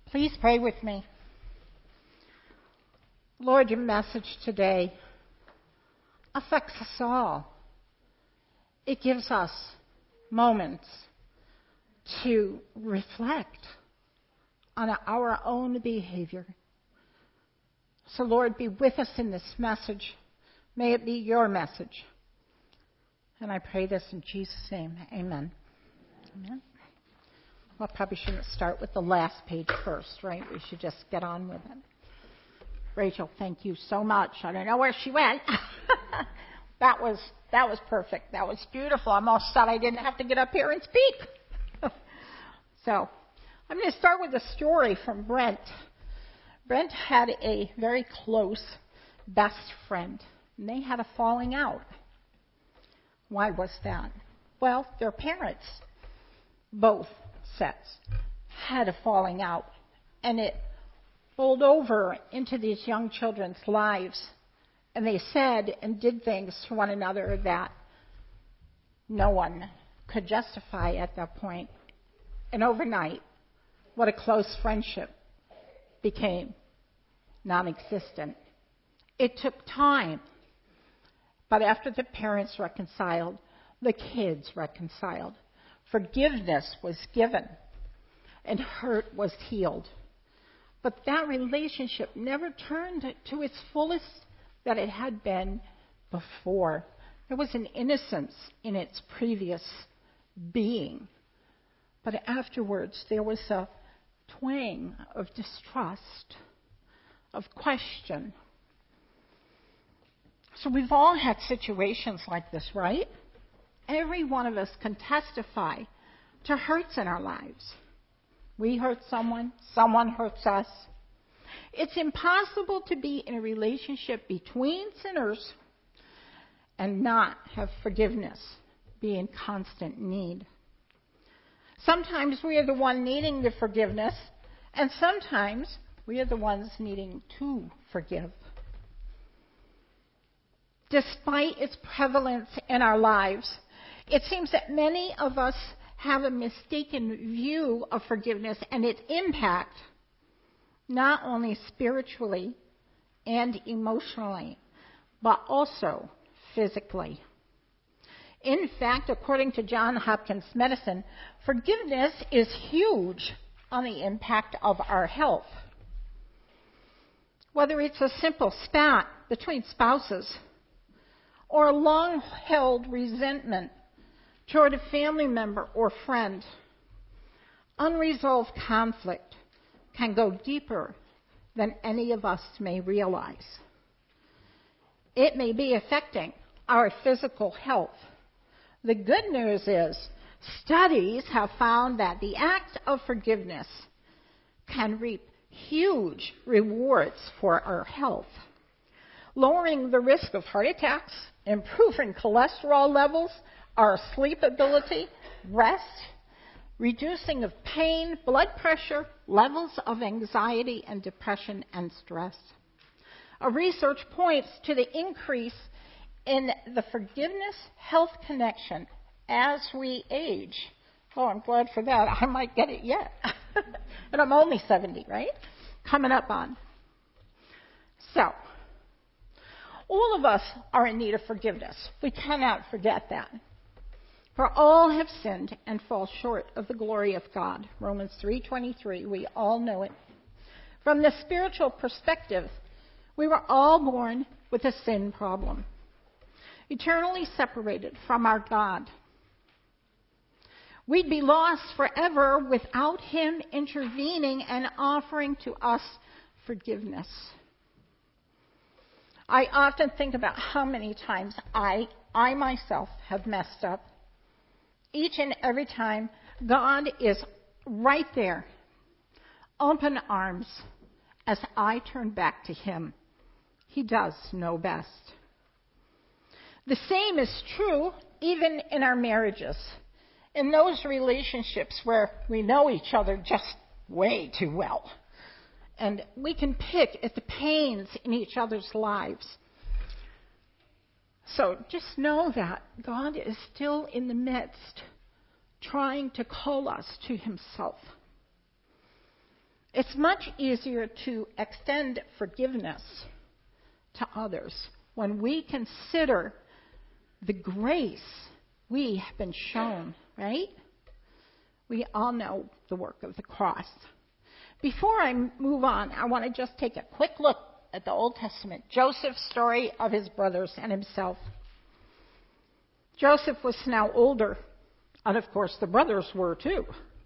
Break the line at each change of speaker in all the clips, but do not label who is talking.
Please pray with me. Lord, your message today affects us all. It gives us moments to reflect on our own behavior. So, Lord, be with us in this message. May it be your message. And I pray this in Jesus' name. Amen. Amen. Well, probably shouldn't start with the last page first, right? We should just get on with it. Rachel, thank you so much. I don't know where she went. That was perfect. That was beautiful. I almost thought I didn't have to get up here and speak. So, I'm going to start with a story from Brent. Brent had a very close best friend, and they had a falling out. Why was that? Well, their parents, both sets, had a falling out, and it rolled over into these young children's lives, and they said and did things to one another that no one could justify at that point. And overnight, what a close friendship became non-existent. It took time, but after the parents reconciled, the kids reconciled. Forgiveness was given, and hurt was healed. But that relationship never turned to its fullest that it had been before. There was an innocence in its previous being. But afterwards, there was a twang of distrust, of question. So we've all had situations like this, right? Every one of us can testify to hurts in our lives. We hurt someone, someone hurts us. It's impossible to be in a relationship between sinners and not have forgiveness be in constant need. Sometimes we are the one needing the forgiveness, and sometimes we are the ones needing to forgive. Despite its prevalence in our lives, it seems that many of us have a mistaken view of forgiveness and its impact, not only spiritually and emotionally, but also physically. In fact, according to Johns Hopkins Medicine, forgiveness is huge on the impact of our health. Whether it's a simple spat between spouses or a long-held resentment toward a family member or friend, unresolved conflict can go deeper than any of us may realize. It may be affecting our physical health. The good news is studies have found that the act of forgiveness can reap huge rewards for our health, lowering the risk of heart attacks, improving cholesterol levels, our sleep ability, rest, reducing of pain, blood pressure, levels of anxiety and depression and stress. A research points to the increase in the forgiveness health connection as we age. Oh, I'm glad for that. I might get it yet. And I'm only 70, right? Coming up on. So, all of us are in need of forgiveness. We cannot forget that. For all have sinned and fall short of the glory of God. Romans 3:23, we all know it. From the spiritual perspective, we were all born with a sin problem, eternally separated from our God. We'd be lost forever without Him intervening and offering to us forgiveness. I often think about how many times I myself have messed up. Each and every time, God is right there, open arms, as I turn back to Him. He does know best. The same is true even in our marriages, in those relationships where we know each other just way too well. And we can pick at the pains in each other's lives. So just know that God is still in the midst, trying to call us to Himself. It's much easier to extend forgiveness to others when we consider the grace we have been shown, right? We all know the work of the cross. Before I move on, I want to just take a quick look at the Old Testament, Joseph's story of his brothers and himself. Joseph was now older, and of course the brothers were too.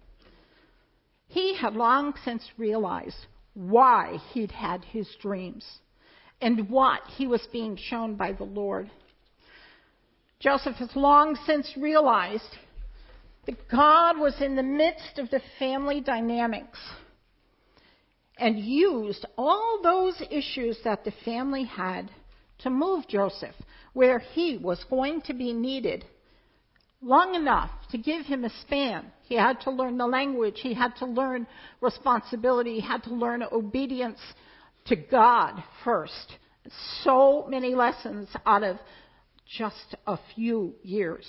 He had long since realized why he'd had his dreams and what he was being shown by the Lord. Joseph has long since realized that God was in the midst of the family dynamics and used all those issues that the family had to move Joseph where he was going to be needed long enough to give him a span. He had to learn the language. He had to learn responsibility. He had to learn obedience to God first. So many lessons out of just a few years.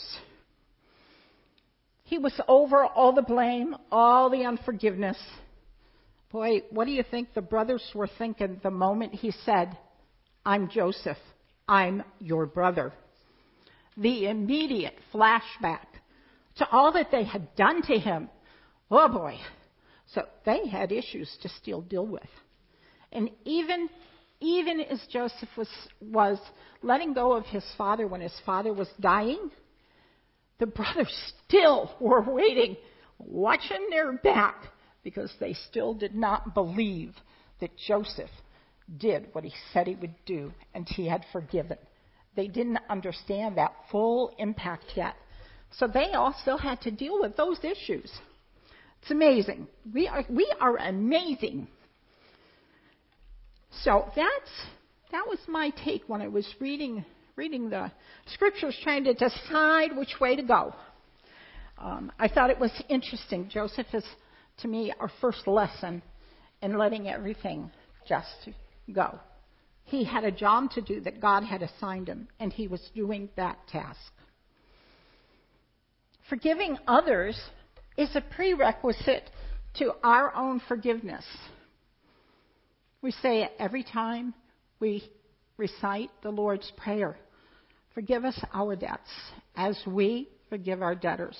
He was over all the blame, all the unforgiveness. Boy, what do you think the brothers were thinking the moment he said, "I'm Joseph, I'm your brother"? The immediate flashback to all that they had done to him. Oh boy. So they had issues to still deal with. And even as Joseph was letting go of his father when his father was dying, the brothers still were waiting, watching their back, because they still did not believe that Joseph did what he said he would do and he had forgiven. They didn't understand that full impact yet. So they also had to deal with those issues. It's amazing. We are amazing. So that was my take when I was reading the scriptures, trying to decide which way to go. I thought it was interesting. Joseph is, to me, our first lesson in letting everything just go. He had a job to do that God had assigned him, and he was doing that task. Forgiving others is a prerequisite to our own forgiveness. We say it every time we recite the Lord's Prayer. Forgive us our debts as we forgive our debtors.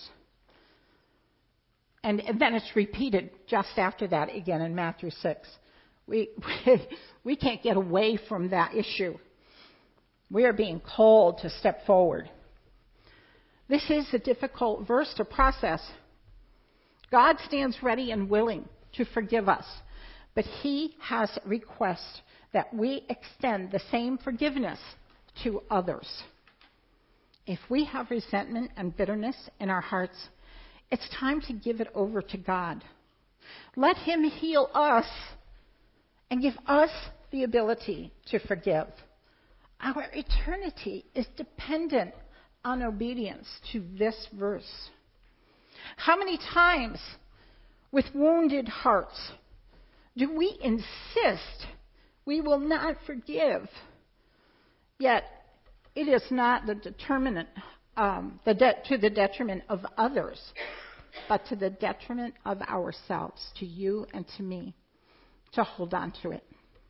And then it's repeated just after that again in Matthew 6. We can't get away from that issue. We are being called to step forward. This is a difficult verse to process. God stands ready and willing to forgive us, but he has a request that we extend the same forgiveness to others. If we have resentment and bitterness in our hearts, it's time to give it over to God. Let him heal us and give us the ability to forgive. Our eternity is dependent on obedience to this verse. How many times, with wounded hearts, do we insist we will not forgive? Yet, it is not the determinant, to the detriment of others, but to the detriment of ourselves, to you and to me, to hold on to it.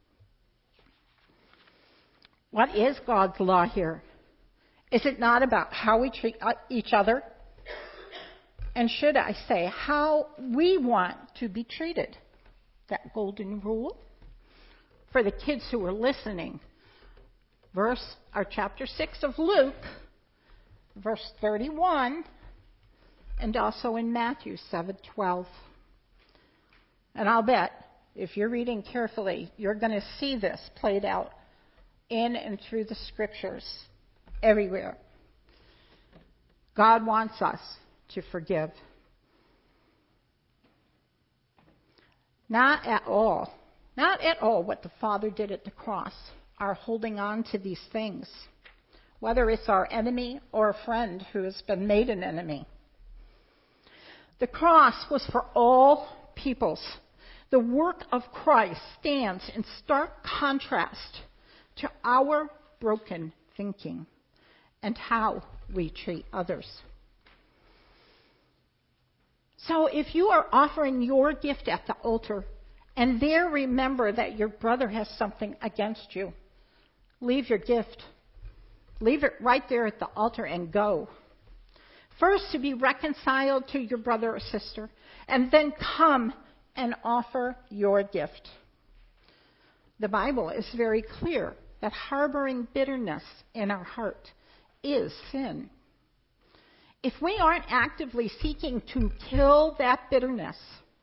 What is God's law here? Is it not about how we treat each other? And should I say, how we want to be treated? That golden rule. For the kids who are listening, chapter 6 of Luke, verse 31, and also in Matthew 7:12. And I'll bet, if you're reading carefully, you're going to see this played out in and through the scriptures everywhere. God wants us to forgive. Not at all what the Father did at the cross are holding on to these things, whether it's our enemy or a friend who has been made an enemy. The cross was for all peoples. The work of Christ stands in stark contrast to our broken thinking and how we treat others. So if you are offering your gift at the altar and there remember that your brother has something against you, leave your gift. Leave it right there at the altar and go. First, to be reconciled to your brother or sister, and then come and offer your gift. The Bible is very clear that harboring bitterness in our heart is sin. If we aren't actively seeking to kill that bitterness,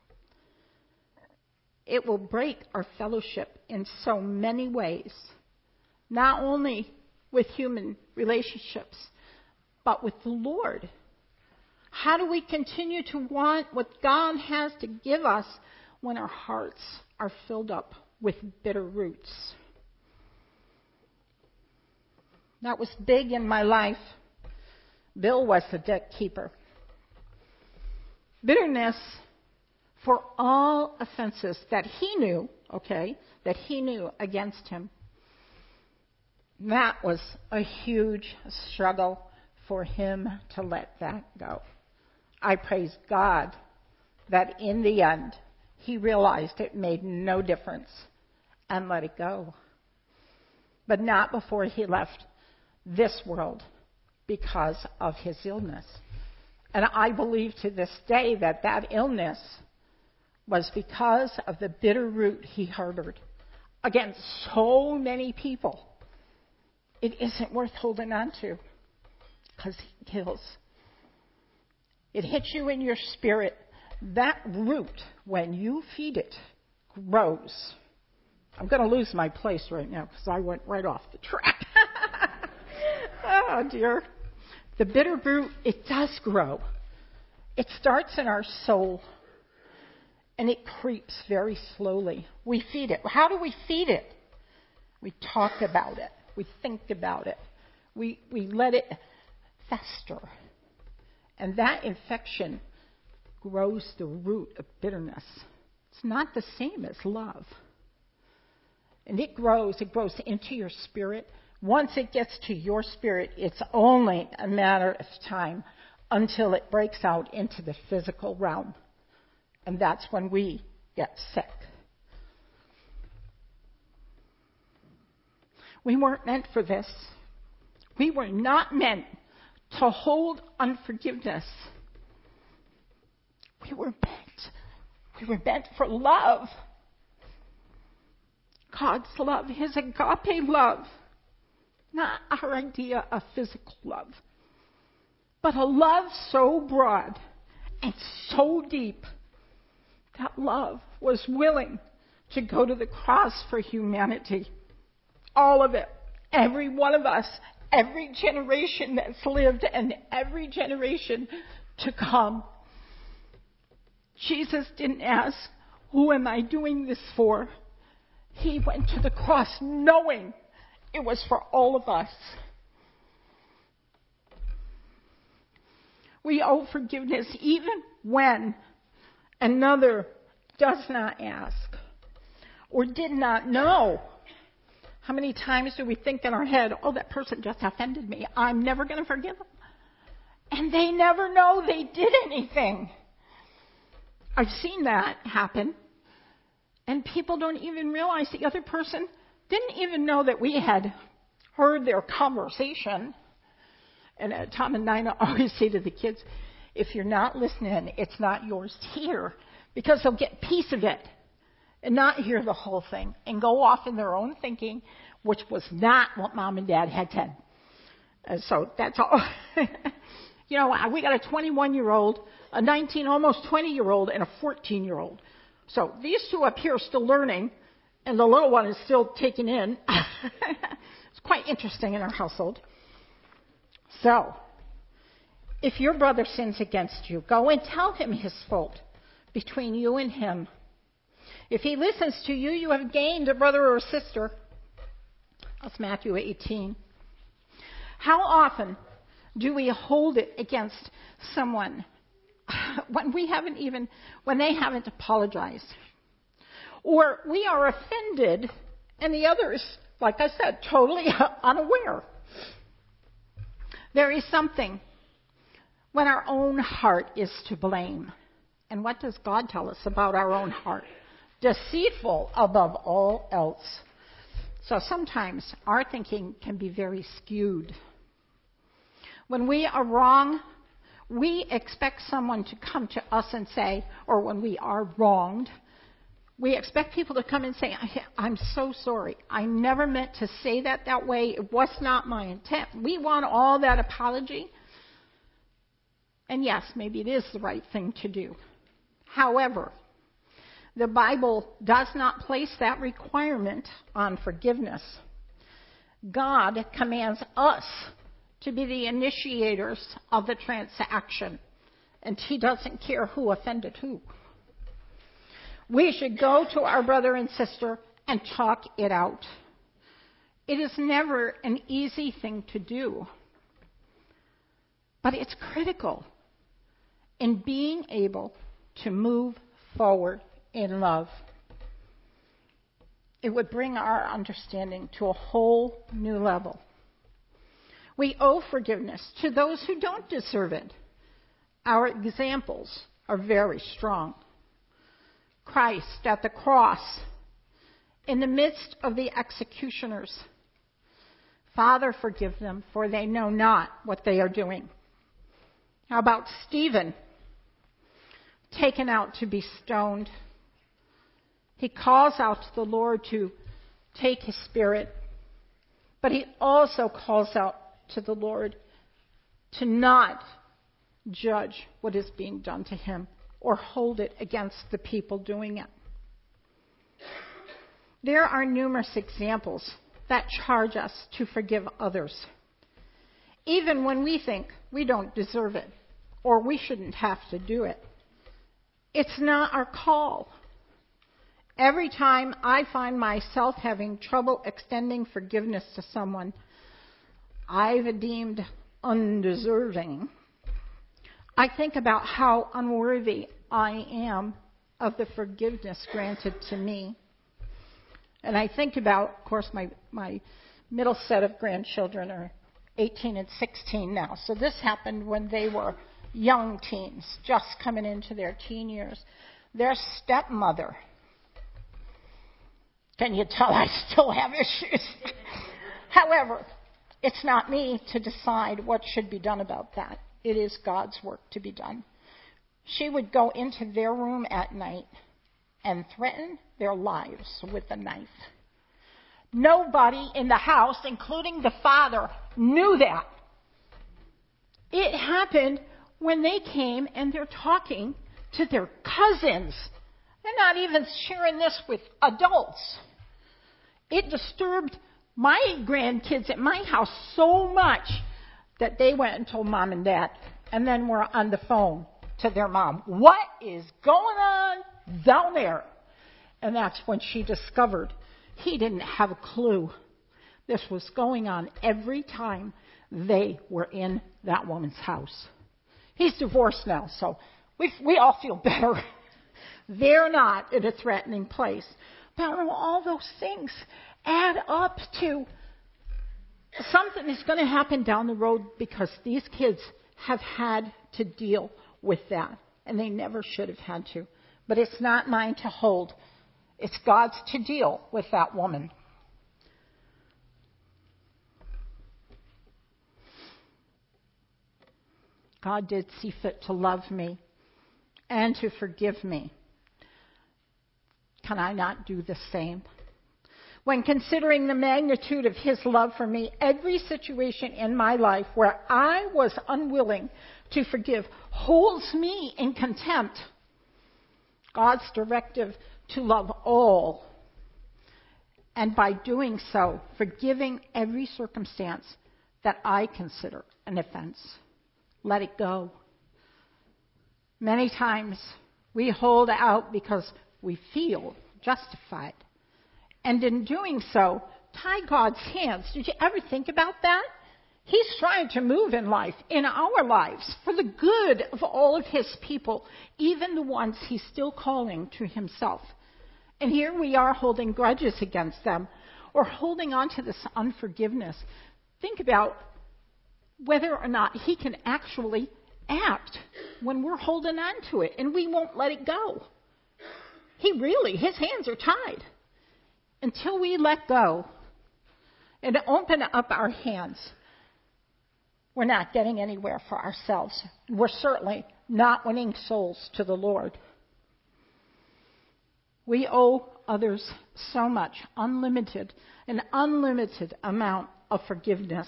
it will break our fellowship in so many ways, not only with human relationships, but with the Lord. How do we continue to want what God has to give us when our hearts are filled up with bitter roots? That was big in my life. Bill was the debt keeper. Bitterness for all offenses that he knew, against him. That was a huge struggle for him to let that go. I praise God that in the end, he realized it made no difference and let it go. But not before he left this world because of his illness. And I believe to this day that that illness was because of the bitter root he harbored against so many people. It isn't worth holding on to because it kills. It hits you in your spirit. That root, when you feed it, grows. I'm going to lose my place right now because I went right off the track. Oh, dear. The bitter root, it does grow. It starts in our soul, and it creeps very slowly. We feed it. How do we feed it? We talk about it. We think about it. We let it fester. And that infection grows the root of bitterness. It's not the same as love. And it grows into your spirit. Once it gets to your spirit, it's only a matter of time until it breaks out into the physical realm. And that's when we get sick. We weren't meant for this. We were not meant to hold unforgiveness. We were meant for love. God's love, his agape love. Not our idea of physical love. But a love so broad and so deep that love was willing to go to the cross for humanity. All of it. Every one of us. Every generation that's lived and every generation to come. Jesus didn't ask, who am I doing this for? He went to the cross knowing it was for all of us. We owe forgiveness even when another does not ask or did not know. How many times do we think in our head, oh, that person just offended me. I'm never going to forgive them. And they never know they did anything. I've seen that happen. And people don't even realize the other person didn't even know that we had heard their conversation. And Tom and Nina always say to the kids, if you're not listening, it's not yours to hear. Because they'll get a piece of it and not hear the whole thing and go off in their own thinking, which was not what Mom and Dad had said. And so that's all. You know, we got a 21-year-old, a 19, almost 20-year-old, and a 14-year-old. So these two up here are still learning, and the little one is still taking in. It's quite interesting in our household. So, if your brother sins against you, go and tell him his fault between you and him. If he listens to you, you have gained a brother or a sister. That's Matthew 18. How often do we hold it against someone when they haven't apologized? Or we are offended and the other is, like I said, totally unaware. There is something when our own heart is to blame. And what does God tell us about our own heart? deceitful above all else. So sometimes our thinking can be very skewed. When we are wrong, we expect someone to come to us and say, or when we are wronged, we expect people to come and say, I'm so sorry. I never meant to say that way. It was not my intent. We want all that apology. And yes, maybe it is the right thing to do. However, the Bible does not place that requirement on forgiveness. God commands us to be the initiators of the transaction, and He doesn't care who offended who. We should go to our brother and sister and talk it out. It is never an easy thing to do, but it's critical in being able to move forward in love. It would bring our understanding to a whole new level. We owe forgiveness to those who don't deserve it. Our examples are very strong. Christ at the cross, in the midst of the executioners. Father, forgive them, for they know not what they are doing. How about Stephen, taken out to be stoned? He calls out to the Lord to take his spirit, but he also calls out to the Lord to not judge what is being done to him or hold it against the people doing it. There are numerous examples that charge us to forgive others, even when we think we don't deserve it or we shouldn't have to do it. It's not our call. Every time I find myself having trouble extending forgiveness to someone I've deemed undeserving, I think about how unworthy I am of the forgiveness granted to me. And I think about, of course, my middle set of grandchildren are 18 and 16 now. So this happened when they were young teens, just coming into their teen years. Their stepmother, can you tell I still have issues? However, it's not me to decide what should be done about that. It is God's work to be done. She would go into their room at night and threaten their lives with a knife. Nobody in the house, including the father, knew that. It happened when they came and they're talking to their cousins. They're not even sharing this with adults. It disturbed my grandkids at my house so much that they went and told mom and dad, and then were on the phone to their mom. What is going on down there? And that's when she discovered he didn't have a clue. This was going on every time they were in that woman's house. He's divorced now, so we all feel better. They're not in a threatening place. But all those things add up to something is going to happen down the road because these kids have had to deal with that, and they never should have had to. But it's not mine to hold. It's God's to deal with that woman. God did see fit to love me and to forgive me. Can I not do the same? When considering the magnitude of His love for me, every situation in my life where I was unwilling to forgive holds me in contempt. God's directive to love all, and by doing so, forgiving every circumstance that I consider an offense. Let it go. Many times we hold out because we feel justified. And in doing so, tie God's hands. Did you ever think about that? He's trying to move in life, in our lives, for the good of all of His people, even the ones He's still calling to Himself. And here we are holding grudges against them, or holding on to this unforgiveness. Think about whether or not He can actually act when we're holding on to it, and we won't let it go. his hands are tied. Until we let go and open up our hands, we're not getting anywhere for ourselves. We're certainly not winning souls to the Lord. We owe others so much, an unlimited amount of forgiveness.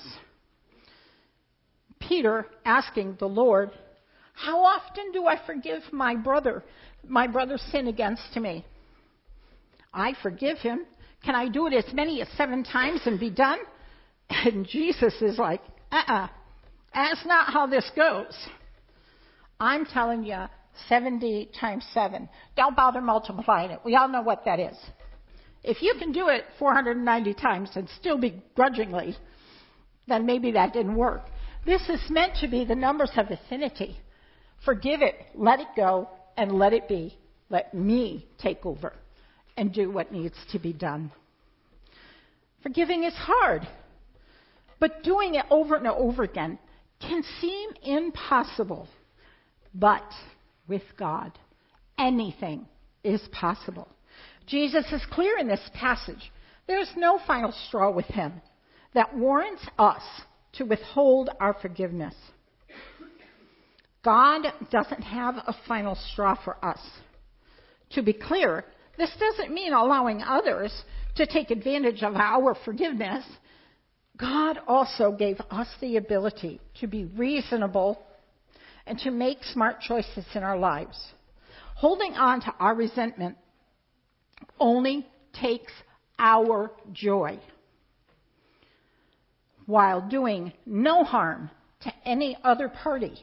Peter asking the Lord, how often do I forgive my brother's sin against me? I forgive him. Can I do it as many as 7 times and be done? And Jesus is like, that's not how this goes. I'm telling you, 70 times 7. Don't bother multiplying it. We all know what that is. If you can do it 490 times and still begrudgingly, then maybe that didn't work. This is meant to be the numbers of affinity. Forgive it, let it go, and let it be. Let me take over and do what needs to be done. Forgiving is hard, but doing it over and over again can seem impossible. But with God, anything is possible. Jesus is clear in this passage. There's no final straw with him that warrants us to withhold our forgiveness. God doesn't have a final straw for us. To be clear, this doesn't mean allowing others to take advantage of our forgiveness. God also gave us the ability to be reasonable and to make smart choices in our lives. Holding on to our resentment only takes our joy, while doing no harm to any other party.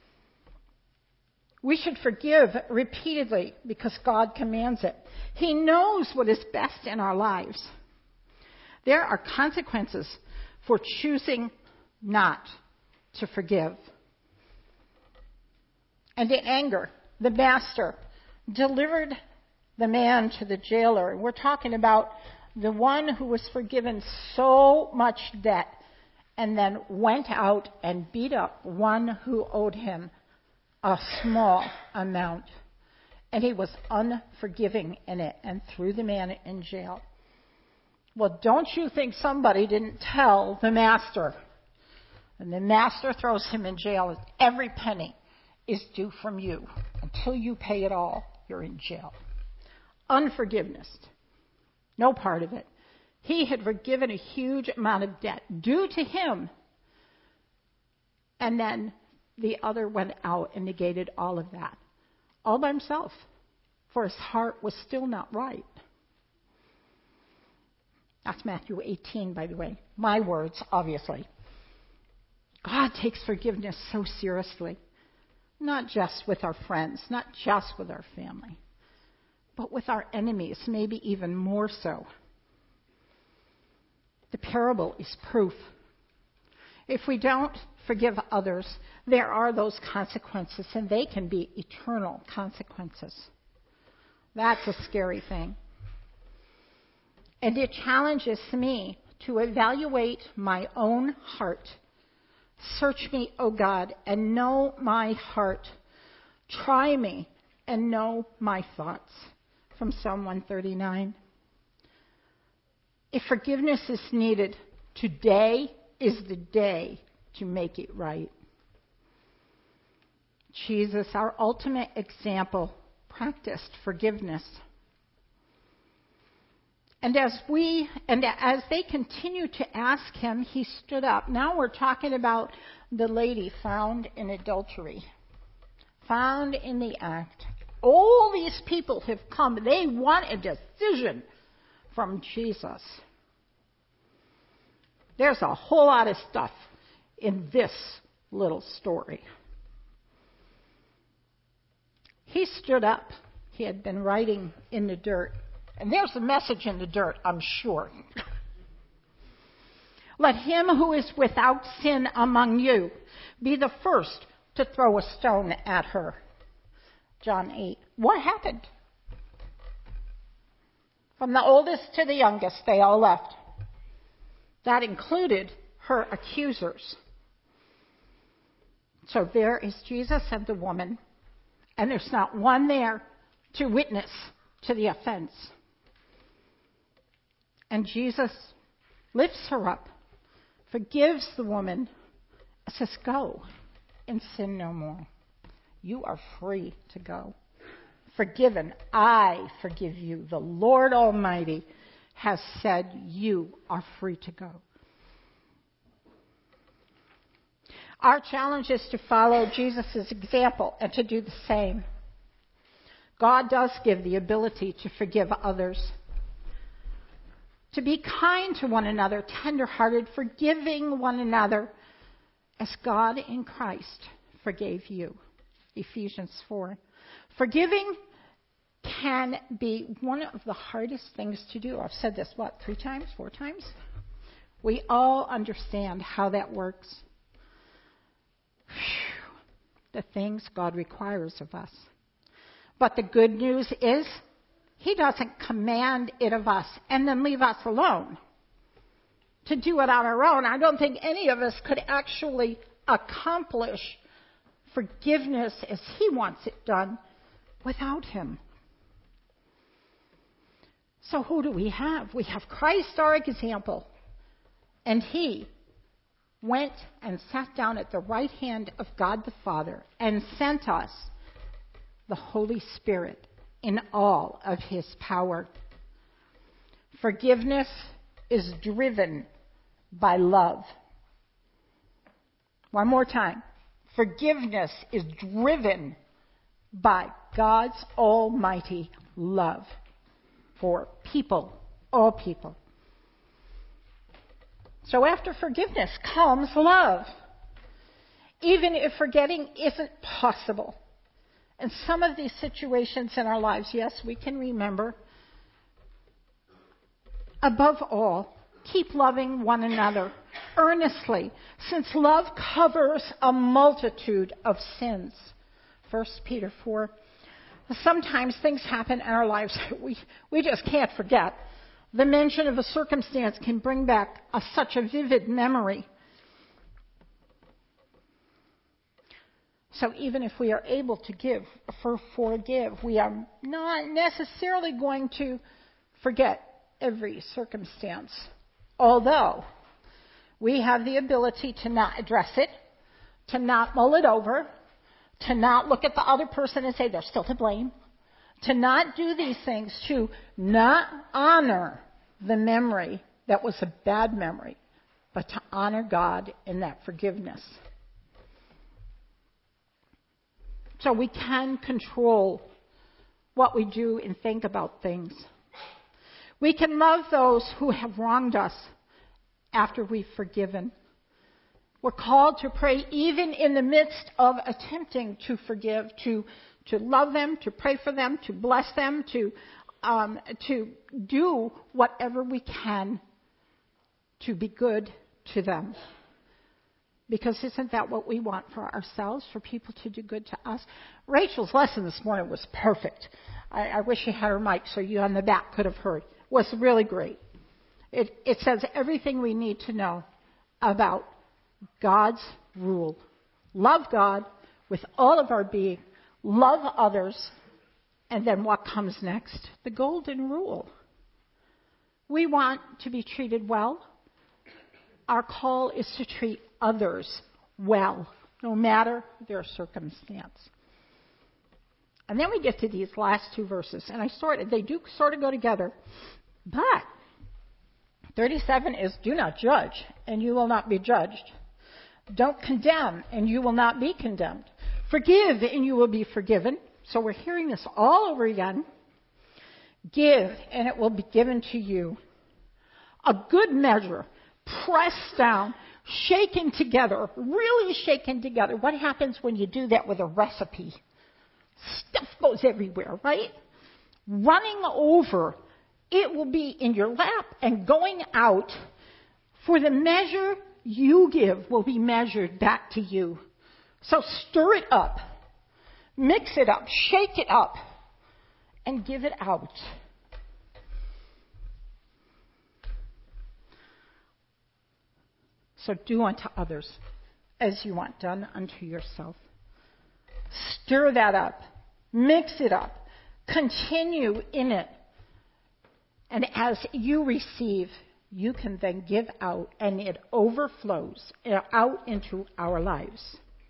We should forgive repeatedly because God commands it. He knows what is best in our lives. There are consequences for choosing not to forgive. And in anger, the master delivered the man to the jailer. We're talking about the one who was forgiven so much debt and then went out and beat up one who owed him a small amount. And he was unforgiving in it and threw the man in jail. Well, don't you think somebody didn't tell the master? And the master throws him in jail. Every penny is due from you. Until you pay it all, you're in jail. Unforgiveness. No part of it. He had forgiven a huge amount of debt due to him. And then the other went out and negated all of that. All by himself. For his heart was still not right. That's Matthew 18, by the way. My words, obviously. God takes forgiveness so seriously. Not just with our friends, not just with our family, but with our enemies, maybe even more so. The parable is proof. If we don't forgive others, there are those consequences, and they can be eternal consequences. That's a scary thing. And it challenges me to evaluate my own heart. Search me, O God, and know my heart. Try me and know my thoughts. From Psalm 139. If forgiveness is needed, today is the day to make it right. Jesus, our ultimate example, practiced forgiveness. And as they continued to ask him, he stood up. Now we're talking about the lady found in adultery, found in the act. All these people have come. They want a decision from Jesus. There's a whole lot of stuff in this little story. He stood up. He had been writing in the dirt. And there's a message in the dirt, I'm sure. Let him who is without sin among you be the first to throw a stone at her. John 8. What happened? From the oldest to the youngest, they all left. That included her accusers. So there is Jesus and the woman, and there's not one there to witness to the offense. And Jesus lifts her up, forgives the woman, and says, go and sin no more. You are free to go. Forgiven. I forgive you. The Lord Almighty has said you are free to go. Our challenge is to follow Jesus' example and to do the same. God does give the ability to forgive others, to be kind to one another, tender-hearted, forgiving one another as God in Christ forgave you. Ephesians 4. Forgiving can be one of the hardest things to do. I've said this, 3 times, 4 times? We all understand how that works. The things God requires of us. But the good news is, He doesn't command it of us and then leave us alone to do it on our own. I don't think any of us could actually accomplish forgiveness as He wants it done without Him. So who do we have? We have Christ, our example. And He went and sat down at the right hand of God the Father and sent us the Holy Spirit in all of His power. Forgiveness is driven by love. One more time. Forgiveness is driven by God's almighty love for people, all people. So after forgiveness comes love. Even if forgetting isn't possible. In some of these situations in our lives, yes, we can remember. Above all, keep loving one another earnestly, since love covers a multitude of sins. 1 Peter 4. Sometimes things happen in our lives we just can't forget. The mention of a circumstance can bring back such a vivid memory. So even if we are able to forgive, we are not necessarily going to forget every circumstance. Although we have the ability to not address it, to not mull it over, to not look at the other person and say they're still to blame, to not do these things, to not honor the memory that was a bad memory, but to honor God in that forgiveness. So we can control what we do and think about things. We can love those who have wronged us after we've forgiven. We're called to pray even in the midst of attempting to forgive, to love them, to pray for them, to bless them, to do whatever we can to be good to them. Because isn't that what we want for ourselves, for people to do good to us? Rachel's lesson this morning was perfect. I wish she had her mic so you on the back could have heard. It was really great. It says everything we need to know about God's rule. Love God with all of our being. Love others. And then what comes next? The golden rule. We want to be treated well. Our call is to treat others well, no matter their circumstance. And then we get to these last 2 verses, and they do sort of go together. But 37 is, do not judge, and you will not be judged. Don't condemn, and you will not be condemned. Forgive, and you will be forgiven. So we're hearing this all over again. Give, and it will be given to you. A good measure, pressed down, shaken together, really shaken together. What happens when you do that with a recipe? Stuff goes everywhere, right? Running over. It will be in your lap and going out. For the measure you give will be measured back to you. So stir it up. Mix it up. Shake it up. And give it out. So do unto others as you want done unto yourself. Stir that up. Mix it up. Continue in it. And as you receive, you can then give out, and it overflows out into our lives.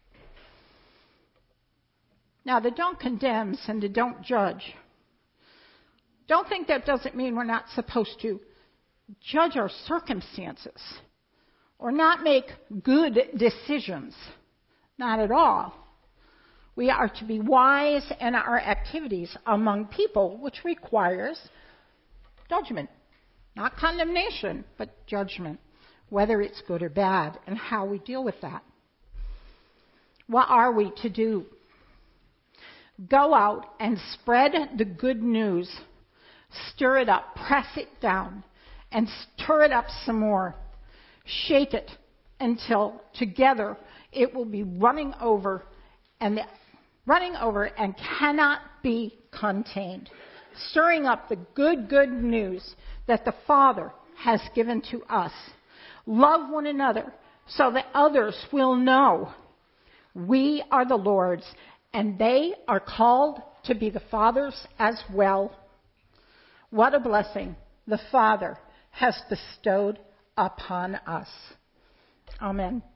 Now, the don't condemns and the don't judge. Don't think that doesn't mean we're not supposed to judge our circumstances or not make good decisions. Not at all. We are to be wise in our activities among people, which requires judgment. Not condemnation, but judgment, whether it's good or bad, and how we deal with that. What are we to do? Go out and spread the good news. Stir it up, press it down, and stir it up some more. Shake it until together it will be running over and cannot be contained. Stirring up the good news that the Father has given to us. Love one another so that others will know we are the Lord's, and they are called to be the Father's as well. What a blessing the Father has bestowed upon us. Amen.